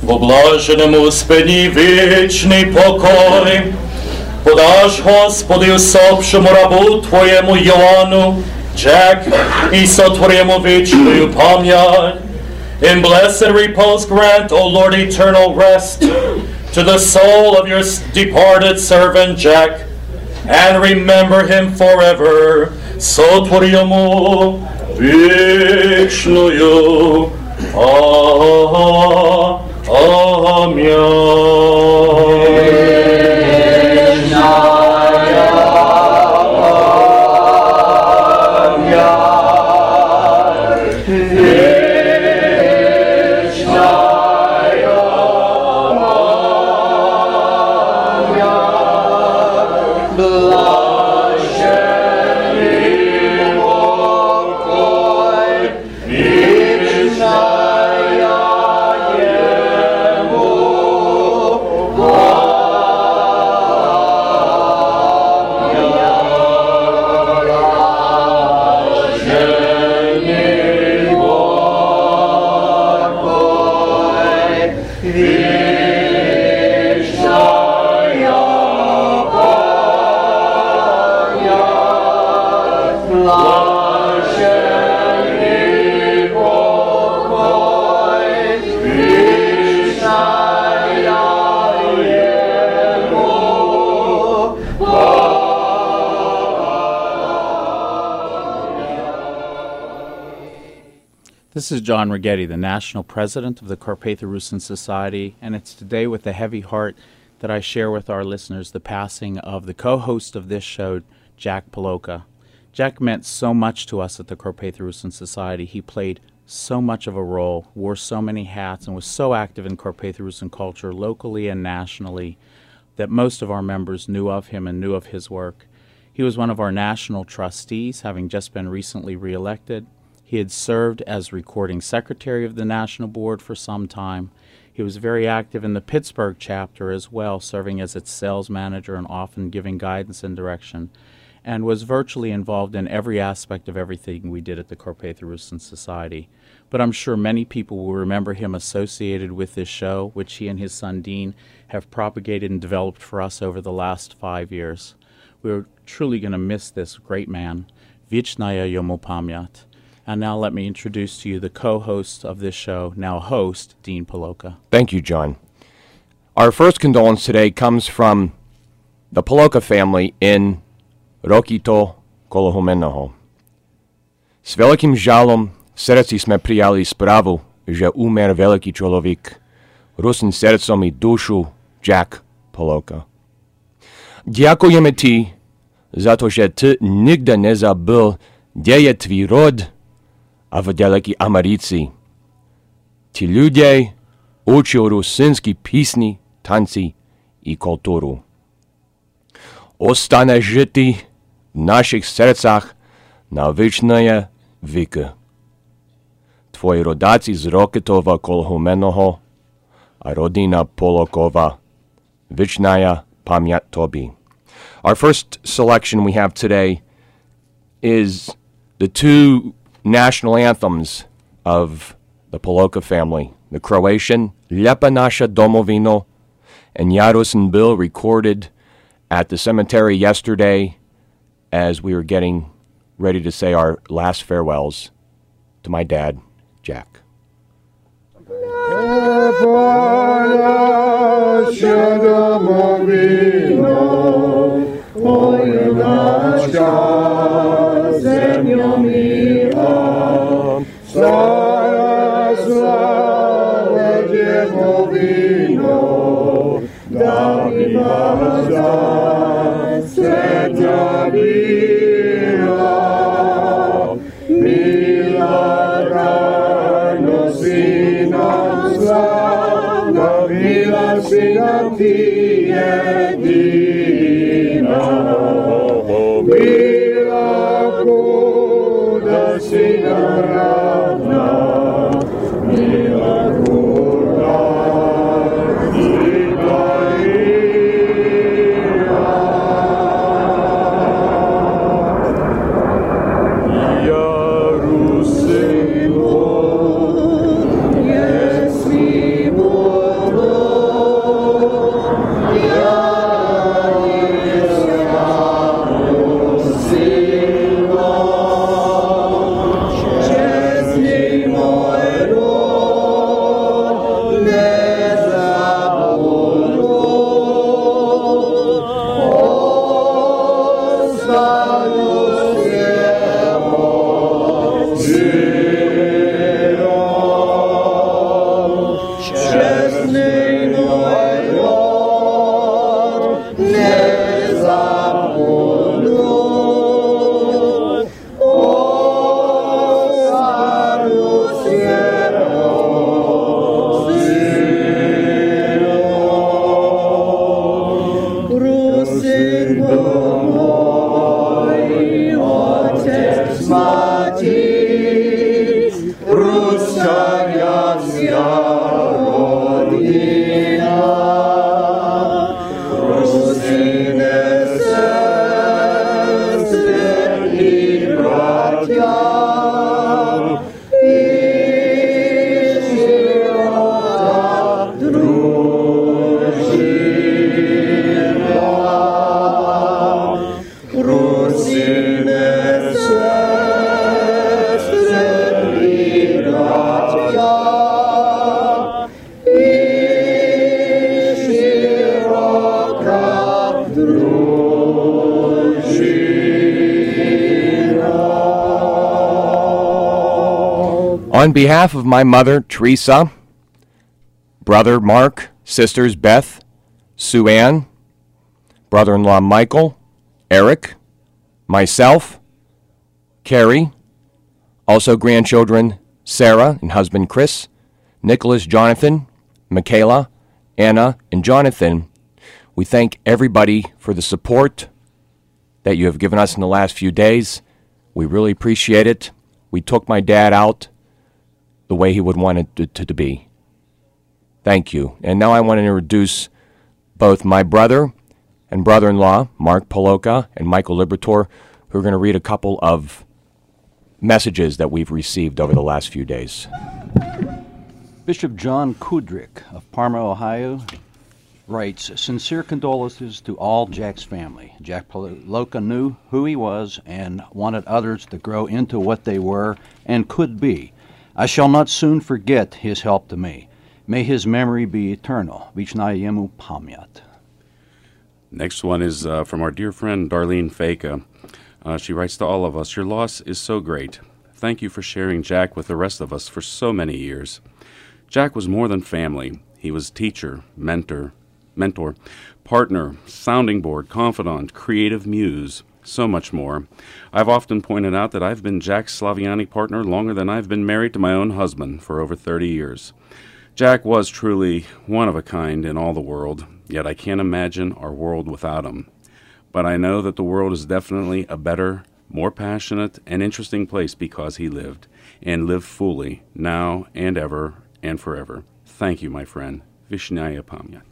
В блаженному спині вічний покой. Подаш, Господи, усопшому рабу Твоєму Йоанну, Jack, і сотворимо вічною пам'ять. In blessed repose grant, O Lord, eternal rest to the soul of your departed servant Jack, and remember him forever. Сотворимо вічною This is John Righetti, the National President of the Carpatho-Rusyn Society, and it's today with a heavy heart that I share with our listeners the passing of the co-host of this show, Jack Poloka. Jack meant so much to us at the Carpatho-Rusyn Society. He played so much of a role, wore so many hats, and was so active in Carpatho-Rusyn culture locally and nationally that most of our members knew of him and knew of his work. He was one of our national trustees, having just been recently reelected. He had served as recording secretary of the National Board for some time. He was very active in the Pittsburgh chapter as well, serving as its sales manager and often giving guidance and direction, and was virtually involved in every aspect of everything we did at the Carpatho-Rusyn Society. But I'm sure many people will remember him associated with this show, which he and his son Dean have propagated and developed for us over the last 5 years. We're truly going to miss this great man. Vichnaya Yomu Pamyat. And now let me introduce to you the co-host of this show, now host, Dean Poloka. Thank you, John. Our first condolence today comes from the Poloka family in Rokito, Kolohomenoho. S velikim žalom srdci sme prijali správu, že umer veľký človek, Rusyn srdcom I dušu Jack Poloka. Ďakujeme ti za to, že ty nikdy nezabil, kde je tvій rod, a v ďalekій Americi. Ti ľudia učili rusynskí písni, tanci I kultúru. Ostane žitý v našich srdcach na večné veky. Tvoji rodáci z Rokitova Kolohomenoho a rodina Polokova, večná pamjat tobi. Our first selection we have today is the two national anthems of the Poloka family, the Croatian Lijepa naša domovino and Ja Rusyn Bil, recorded at the cemetery yesterday as we were getting ready to say our last farewells to my dad, Jack. Yes, we would. On behalf of my mother, Teresa, brother Mark, sisters Beth, Sue Ann, brother-in-law Michael, Eric, myself, Carrie, also grandchildren Sarah and husband Chris, Nicholas, Jonathan, Michaela, Anna, and Jonathan, we thank everybody for the support that you have given us in the last few days. We really appreciate it. We took my dad out the way he would want it to be. Thank you. And now I want to introduce both my brother and brother-in-law, Mark Poloka and Michael Libertor, who are going to read a couple of messages that we've received over the last few days. Bishop John Kudrick of Parma, Ohio, writes, sincere condolences to all Jack's family. Jack Poloka knew who he was and wanted others to grow into what they were and could be. I shall not soon forget his help to me. May his memory be eternal. Vichnaya Yemu Pamyat. Next one is from our dear friend Darlene Faka. She writes to all of us, your loss is so great. Thank you for sharing Jack with the rest of us for so many years. Jack was more than family. He was teacher, mentor, partner, sounding board, confidant, creative muse, so much more. I've often pointed out that I've been Jack's Slaviani partner longer than I've been married to my own husband for over 30 years. Jack was truly one of a kind in all the world, yet I can't imagine our world without him. But I know that the world is definitely a better, more passionate, and interesting place because he lived, and lived fully, now and ever and forever. Thank you, my friend. Vishnaya Pamyat.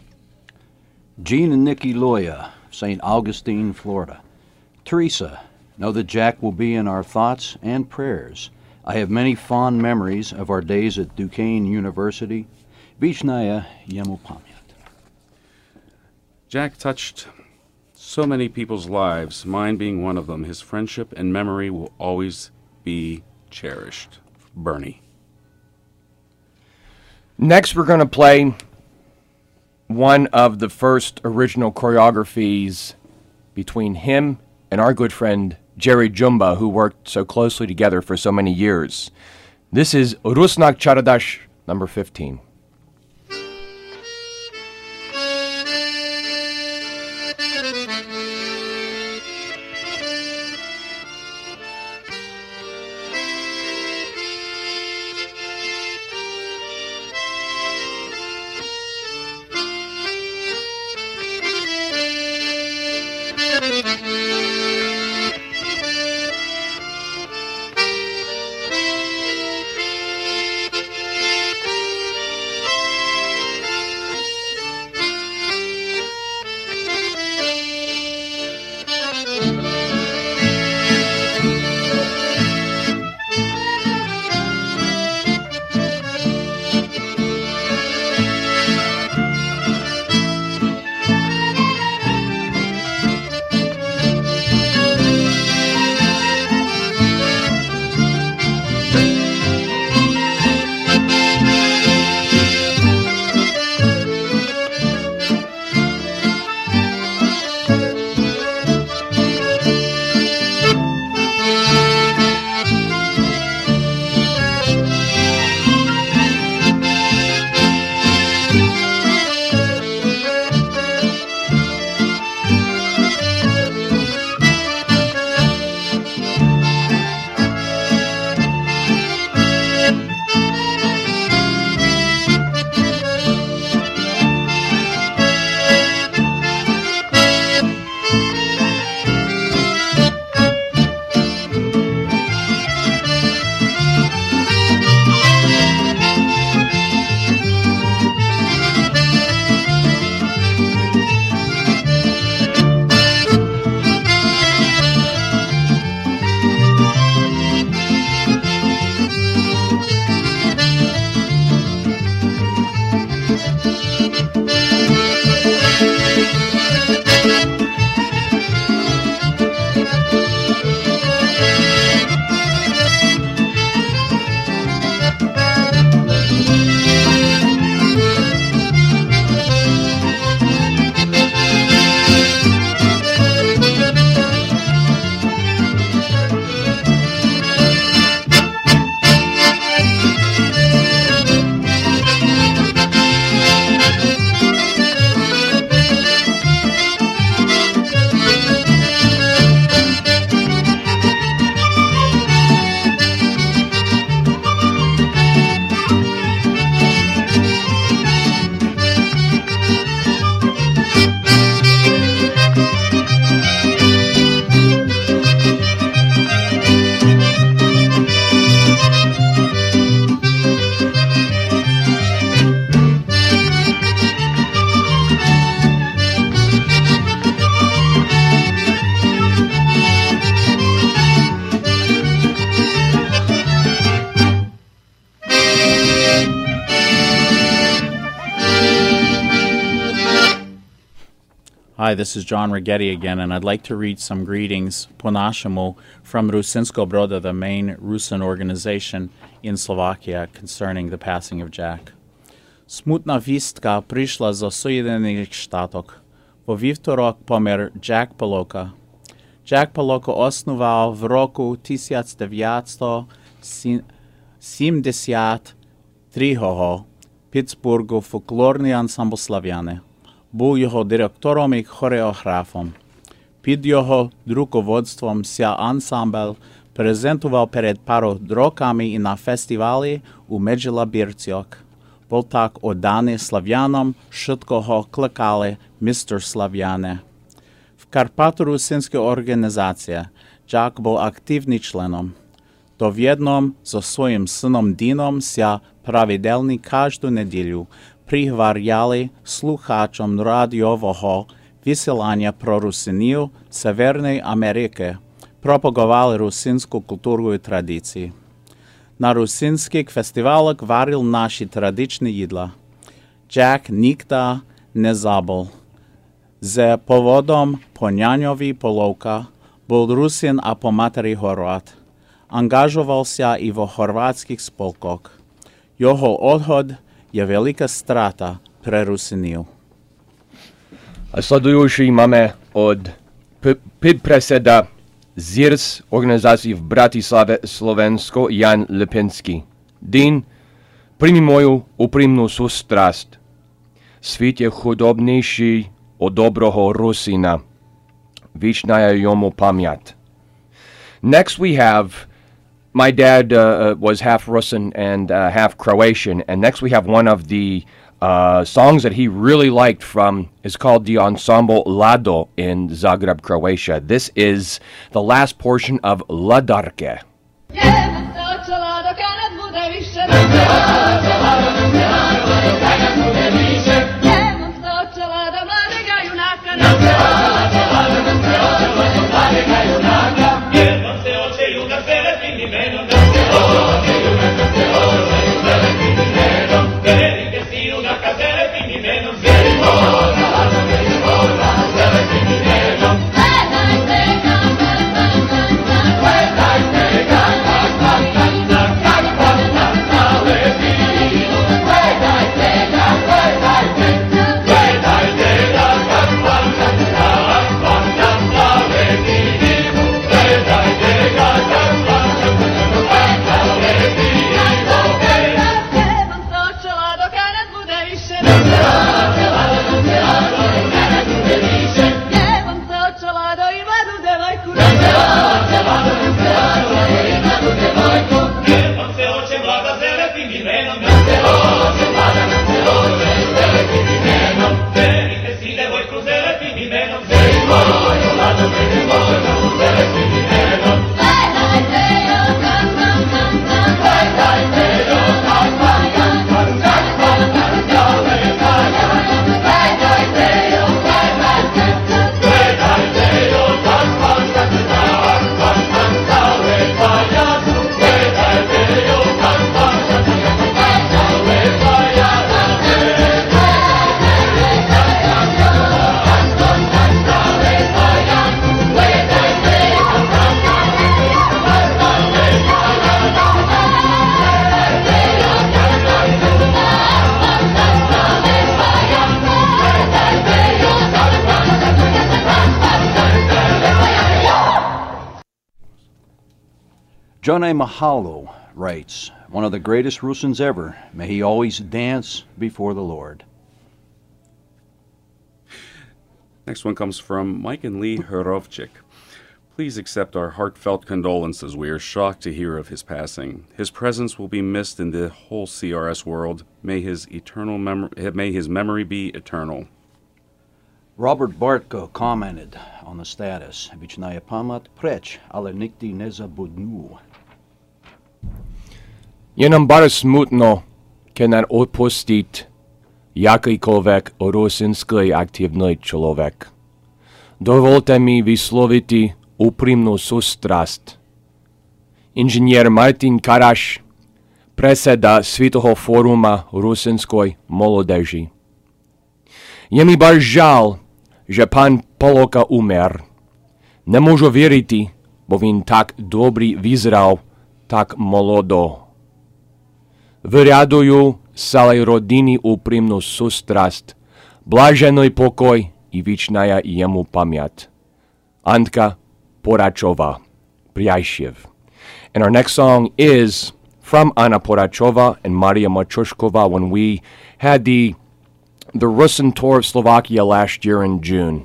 Jean and Nikki Loya, St. Augustine, Florida. Teresa, know that Jack will be in our thoughts and prayers. I have many fond memories of our days at Duquesne University. Vishnaya Yemu Pamyat. Jack touched so many people's lives, mine being one of them. His friendship and memory will always be cherished. Bernie. Next, we're going to play one of the first original choreographies between him and our good friend Jerry Jumba, who worked so closely together for so many years. This is Rusnak Charadash, number 15. Hi, this is John Rigetti again, and I'd like to read some greetings po-našemu from Rusinsko Broda, the main Rusin organization in Slovakia, concerning the passing of Jack. Smutna vistka prišla zo Sojedinjených štátok. Vo vývtorok pomer Jack Poloka. Jack Poloka osnoval v roku 1973 v Pittsburghu folklórny ansambl Slaviane. Був його директором і хореографом. Під його руководством ся ансамбль презентував перед пару роками і на фестивалі у Меджлабірцях. Був так оданий слав'янам, швидко го кликали «Містер Слав'яне». В Карпато-Русинській організації Джак був активним членом. То в'єдном зі своїм сином Діном ся правидельно кожну неділю пригваряли слухачам радіового висилання про русинів Северної Америки, пропагували русинську культуру і традиції. На русинських фестивалях варив наші традиційні їдла. Джак ніхто не забув. З поводом по няньові Половка був русин, а по матері хорват. Ангажувався і в хорватських спілках. Його odchod je velika strata pre Rusiniju. A sledujući máme od predpreseda ZIRS organizácii v Bratislave Slovensko Jan Lipinski. Din, primi moju uprimnu sústrasť. Svit je chudobnejší od dobroho Rusina. Vičná je jomu pamiat. Next we have, my dad was half Rusin and half Croatian, and next we have one of the songs that he really liked from, is called the Ensemble Lado in Zagreb, Croatia. This is the last portion of Ladarke. Jone Mahalo writes, one of the greatest Rusins ever, may he always dance before the Lord. Next one comes from Mike and Lee Hurovchik. Please accept our heartfelt condolences. We are shocked to hear of his passing. His presence will be missed in the whole CRS world. May his memory be eternal. Robert Bartko commented on the status. Vičnaja pamat preć, ale nikdy ne zabudnu. Je nam bar smutno, keď nám odpustiť jakýkoľvek rusinský aktívny človek. Dovolte mi vysloviť úprimnú sústrasť. Inžinier Martin Karaš, predseda Svitoho fóruma rusinskoj mládeži. Je mi bar žal, że pan Poloka umer. Не можу вірити, бо він так добрий визрав, так молодо. Вирядую салій родині упрямну сустрасть, блажений покой і вічная йому пам'ять. Antka Porachova, Priayshev. And our next song is from Anna Porachova and Maria Matryoshkova when we had the Rusin tour of Slovakia last year in June.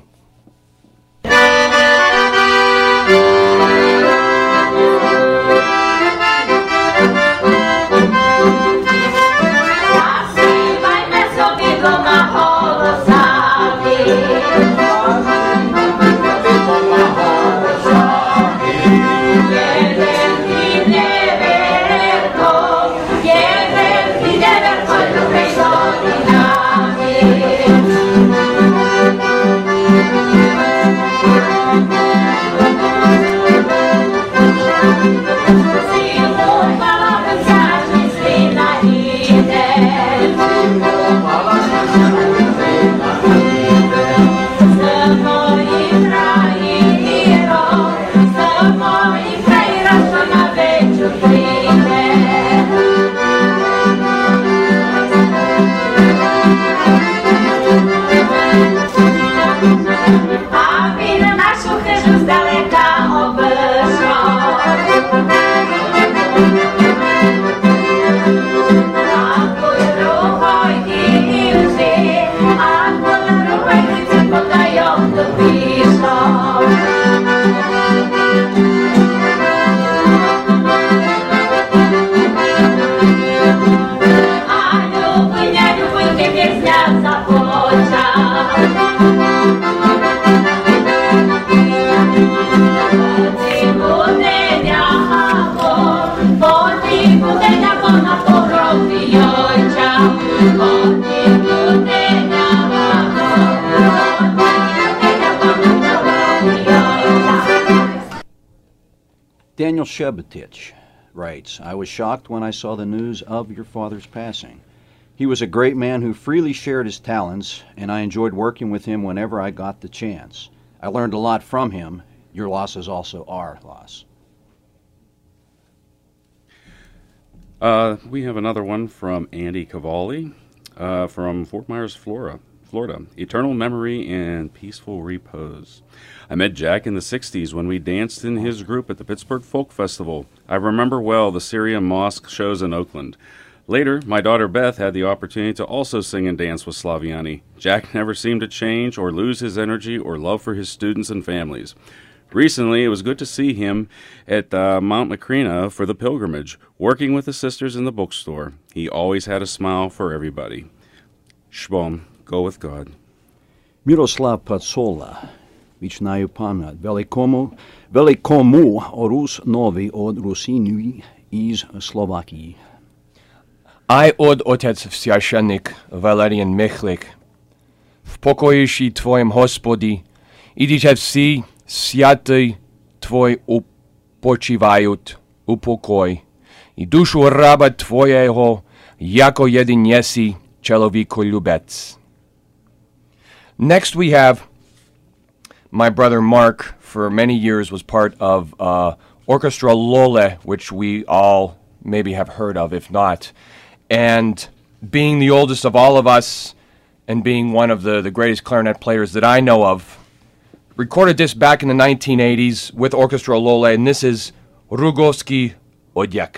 Daniel Shebetich writes, I was shocked when I saw the news of your father's passing. He was a great man who freely shared his talents, and I enjoyed working with him whenever I got the chance. I learned a lot from him. Your loss is also our loss. We have another one from Andy Cavalli from Fort Myers, Florida. Eternal memory and peaceful repose. I met Jack in the 60s when we danced in his group at the Pittsburgh Folk Festival. I remember well the Syrian Mosque shows in Oakland. Later, my daughter Beth had the opportunity to also sing and dance with Slaviani. Jack never seemed to change or lose his energy or love for his students and families. Recently, it was good to see him at Mount Macrina for the pilgrimage, working with the sisters in the bookstore. He always had a smile for everybody. Shbom, go with God. Miroslav Patsola, Vičnaju pam'ять, velikomu Rus novi od Rusini iz Slovakiji. I od otec священник Валеріан Михлик, в покоїші Твоєм Господі, і дітя всі святий Твой упочивають у покой, і душу раба Твоєго, яко єдин єси чоловіколюбець. Next we have my brother Mark, for many years was part of Orchestra Lole, which we all maybe have heard of, if not. And being the oldest of all of us and being one of the greatest clarinet players that I know of, recorded this back in the 1980s with Orchestra Lole, and this is Rugovsky Odjek.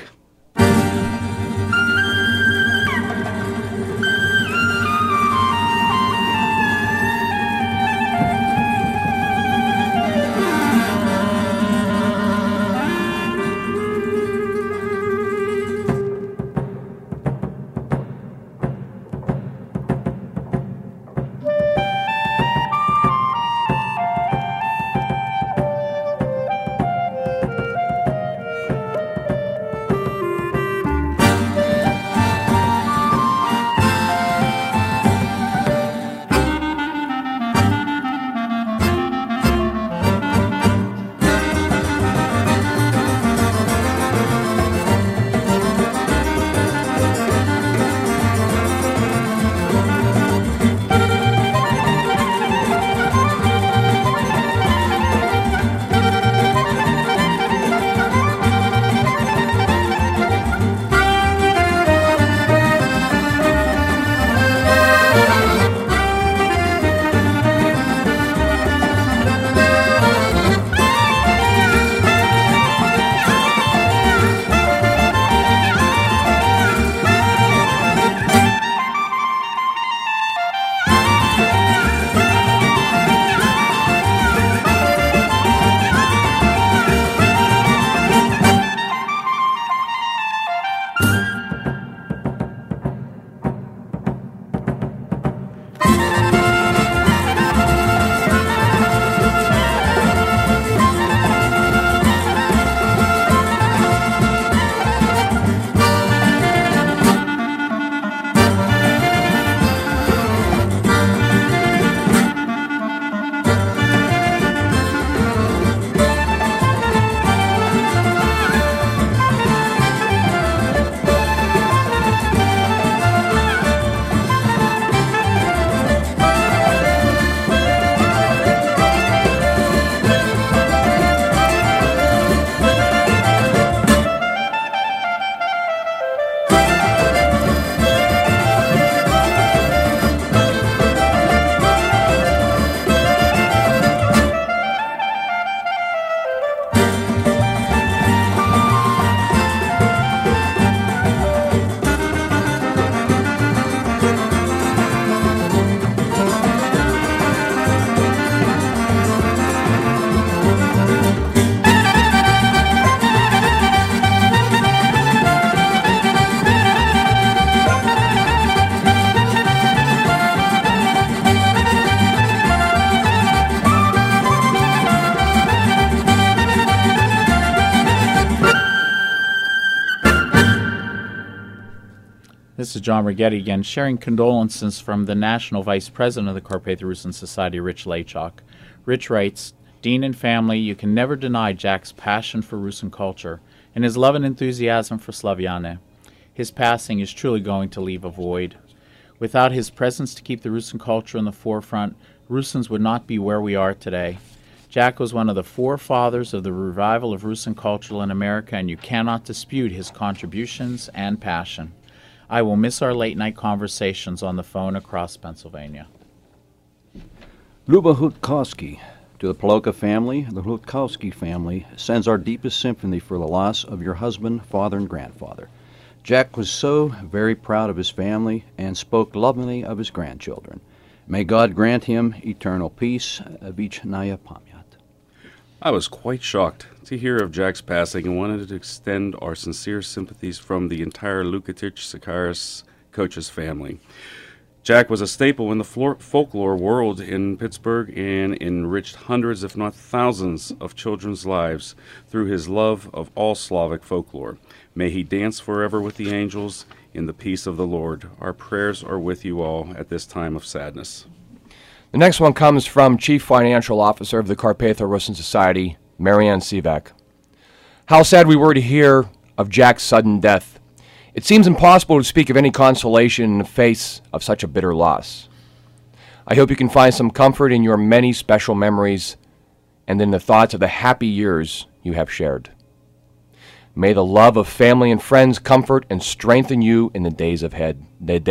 this is John Rigetti again, sharing condolences from the National Vice President of the Carpatho-Rusyn Society, Rich Lachok. Rich writes, Dean and family, you can never deny Jack's passion for Rusyn culture and his love and enthusiasm for Slaviane. His passing is truly going to leave a void. Without his presence to keep the Rusyn culture in the forefront, Rusyns would not be where we are today. Jack was one of the forefathers of the revival of Rusyn culture in America, and you cannot dispute his contributions and passion. I will miss our late-night conversations on the phone across Pennsylvania. Luba Hutkowski. To the Poloka family, the Hutkowski family sends our deepest sympathy for the loss of your husband, father, and grandfather. Jack was so very proud of his family and spoke lovingly of his grandchildren. May God grant him eternal peace. Vichnaya Pamyat. I was quite shocked to hear of Jack's passing and wanted to extend our sincere sympathies from the entire Lukatich Sakaris coaches family. Jack was a staple in the folklore world in Pittsburgh and enriched hundreds, if not thousands, of children's lives through his love of all Slavic folklore. May he dance forever with the angels in the peace of the Lord. Our prayers are with you all at this time of sadness. The next one comes from Chief Financial Officer of the Carpatho-Rusyn Society, Marianne Sivak. How sad we were to hear of Jack's sudden death. It seems impossible to speak of any consolation in the face of such a bitter loss. I hope you can find some comfort in your many special memories and in the thoughts of the happy years you have shared. May the love of family and friends comfort and strengthen you in the days ahead.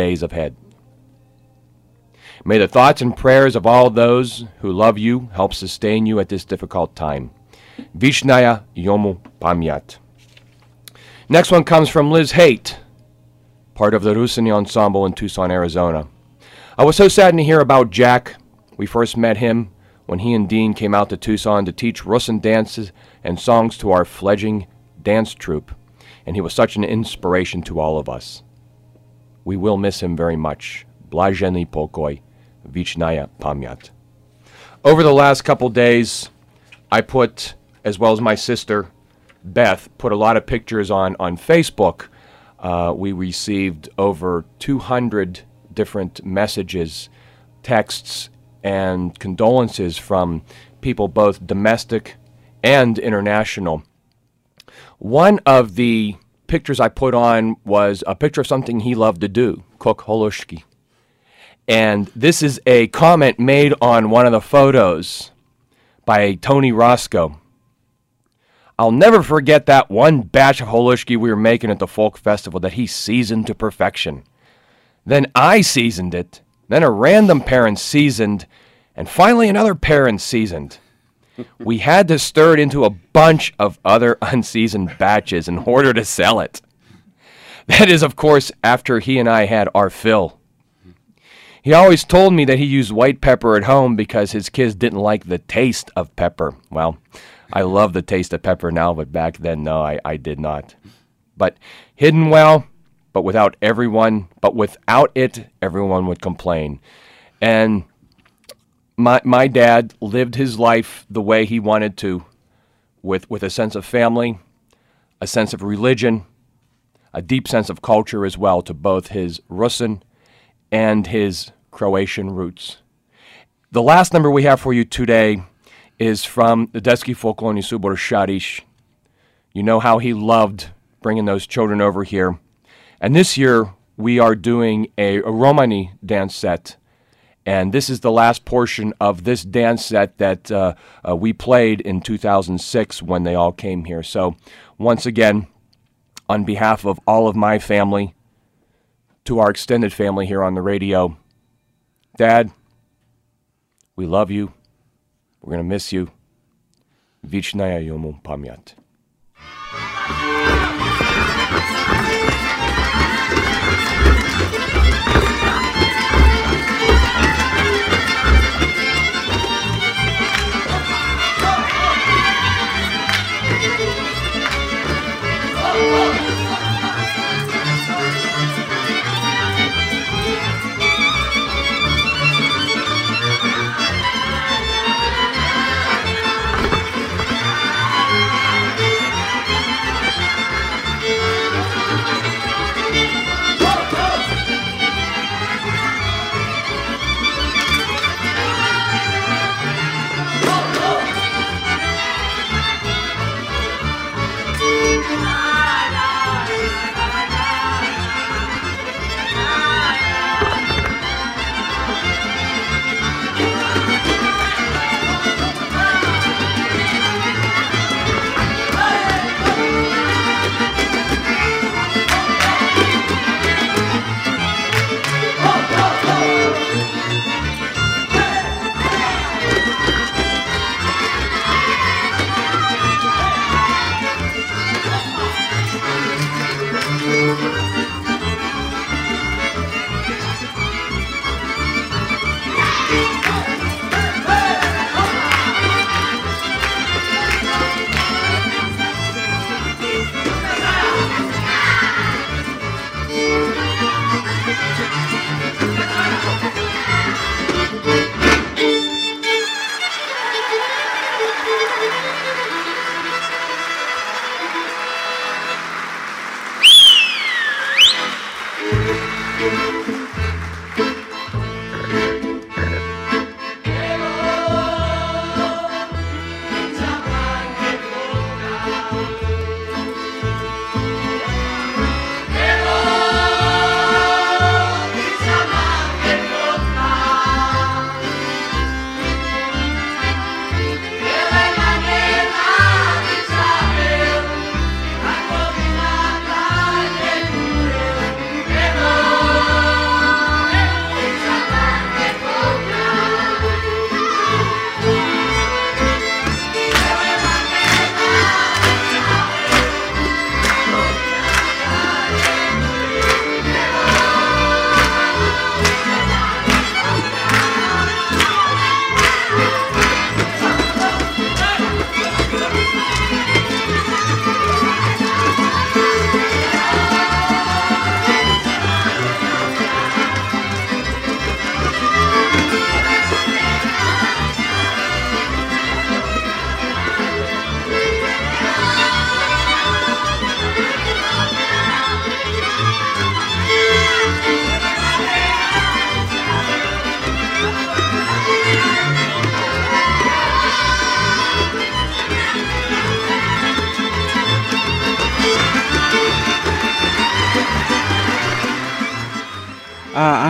May the thoughts and prayers of all those who love you help sustain you at this difficult time. Vichnaya Yomu Pamyat. Next one comes from Liz Haight, part of the Rusyn Ensemble in Tucson, Arizona. I was so saddened to hear about Jack. We first met him when he and Dean came out to Tucson to teach Rusyn dances and songs to our fledgling dance troupe, and he was such an inspiration to all of us. We will miss him very much. Blajeny pokoj, Vichnaya Pamyat. Over the last couple days, I put, as well as my sister, Beth, put a lot of pictures on Facebook. We received over 200 different messages, texts, and condolences from people both domestic and international. One of the pictures I put on was a picture of something he loved to do, cook holushki. And this is a comment made on one of the photos by Tony Roscoe. I'll never forget that one batch of holushki we were making at the folk festival that he seasoned to perfection. Then I seasoned it, then a random parent seasoned, and finally another parent seasoned. We had to stir it into a bunch of other unseasoned batches in order to sell it. That is, of course, after he and I had our fill. He always told me that he used white pepper at home because his kids didn't like the taste of pepper. Well, I love the taste of pepper now, but back then, no, I did not. But hidden well, but without it, everyone would complain. And my dad lived his life the way he wanted to, with a sense of family, a sense of religion, a deep sense of culture as well, to both his Rusyn and his Croatian roots. The last number we have for you today is from the Deski Folklorni Subor Sharish. You know how he loved bringing those children over here. And this year, we are doing a Romani dance set. And this is the last portion of this dance set that we played in 2006 when they all came here. So, once again, on behalf of all of my family, to our extended family here on the radio, Dad, we love you. We're going to miss you. Vichnaya Yomu Pamyat.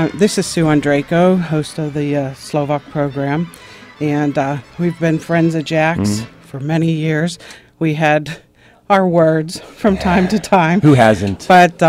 This is Sue Andrejko, host of the Slovak program, and we've been friends of Jack's for many years. We had our words from time to time. Who hasn't? But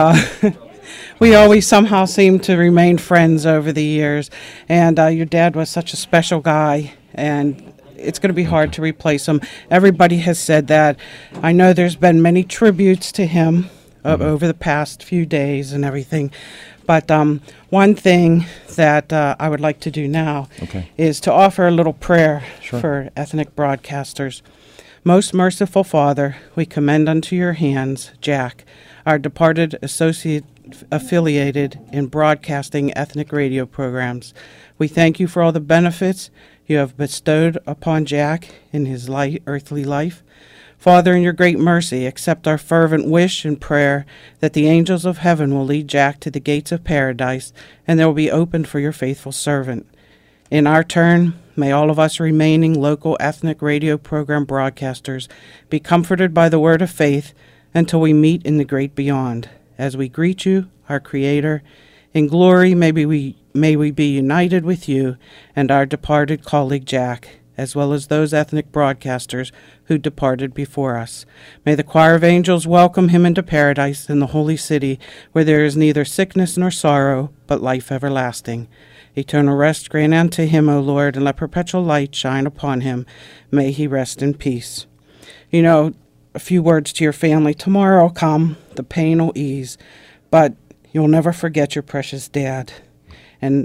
we always somehow seem to remain friends over the years. And your dad was such a special guy, and it's going to be hard to replace him. Everybody has said that. I know there's been many tributes to him over the past few days and everything. But one thing that I would like to do now is to offer a little prayer for ethnic broadcasters. Most merciful Father, we commend unto your hands Jack, our departed associate affiliated in broadcasting ethnic radio programs. We thank you for all the benefits you have bestowed upon Jack in his earthly life. Father, in your great mercy, accept our fervent wish and prayer that the angels of heaven will lead Jack to the gates of paradise, and they will be opened for your faithful servant. In our turn, may all of us remaining local ethnic radio program broadcasters be comforted by the word of faith until we meet in the great beyond. As we greet you, our Creator, in glory may we be united with you and our departed colleague Jack, as well as those ethnic broadcasters who departed before us. May the choir of angels welcome him into paradise in the holy city, where there is neither sickness nor sorrow, but life everlasting. Eternal rest grant unto him, O Lord, and let perpetual light shine upon him. May he rest in peace. You know, a few words to your family. Tomorrow will come, the pain will ease, but you'll never forget your precious dad. And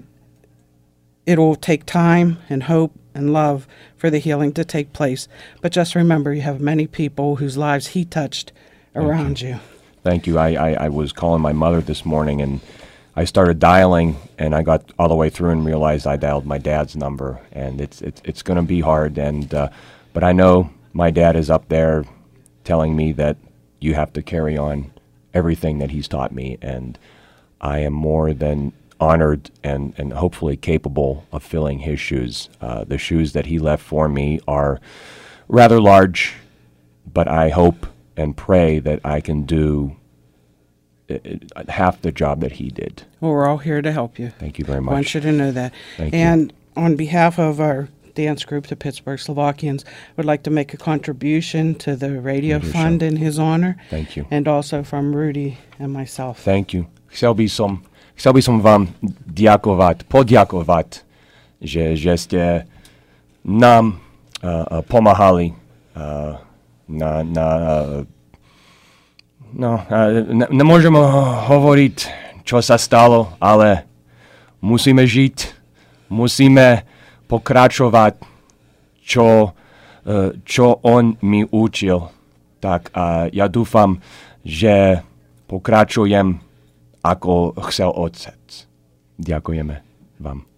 it will take time and hope and love for the healing to take place. But just remember, you have many people whose lives he touched around you. Thank you. I was calling my mother this morning, and I started dialing, and I got all the way through and realized I dialed my dad's number, and it's going to be hard. And but I know my dad is up there telling me that you have to carry on everything that he's taught me, and I am more than honored and hopefully capable of filling his shoes. The shoes that he left for me are rather large, but I hope and pray that I can do half the job that he did. Well, we're all here to help you. Thank you very much. I want you to know that. Thank and on behalf of our dance group, the Pittsburgh Slovakians, would like to make a contribution to the radio fund in his honor. Thank you. And also from Rudy and myself. Thank you. Chcel by som vám poďakovať, že ste nám pomáhali nemôžem hovoriť, čo sa stalo, ale musíme žiť, musíme pokračovať, čo on mi učil. Tak ja dúfam, že pokračujem, ako chcel otec. Ďakujeme vám.